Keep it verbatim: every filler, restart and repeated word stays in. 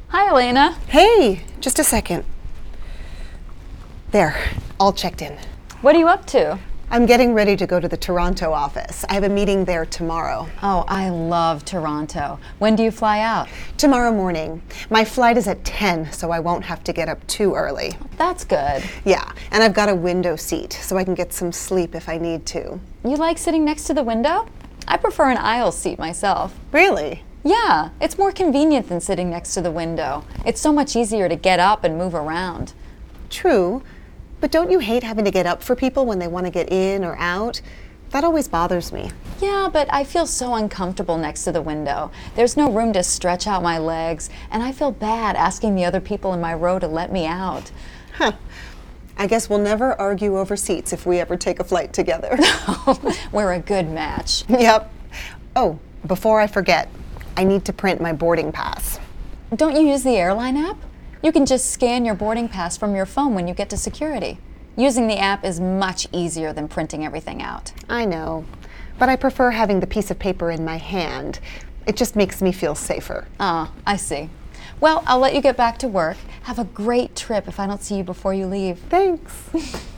Hi, Elena. Hey, just a second. There, all checked in. What are you up to? I'm getting ready to go to the Toronto office. I have a meeting there tomorrow. Oh, I love Toronto. When do you fly out? Tomorrow morning. My flight is at ten, so I won't have to get up too early. That's good. Yeah, and I've got a window seat, so I can get some sleep if I need to. You like sitting next to the window? I prefer an aisle seat myself. Really? Yeah, it's more convenient than sitting next to the window. It's so much easier to get up and move around. True, but don't you hate having to get up for people when they want to get in or out? That always bothers me. Yeah, but I feel so uncomfortable next to the window. There's no room to stretch out my legs, and I feel bad asking the other people in my row to let me out. Huh. I guess we'll never argue over seats if we ever take a flight together. We're a good match. Yep. Oh, before I forget, I need to print my boarding pass. Don't you use the airline app? You can just scan your boarding pass from your phone when you get to security. Using the app is much easier than printing everything out. I know, but I prefer having the piece of paper in my hand. It just makes me feel safer. Ah, I see. Well, I'll let you get back to work. Have a great trip if I don't see you before you leave. Thanks.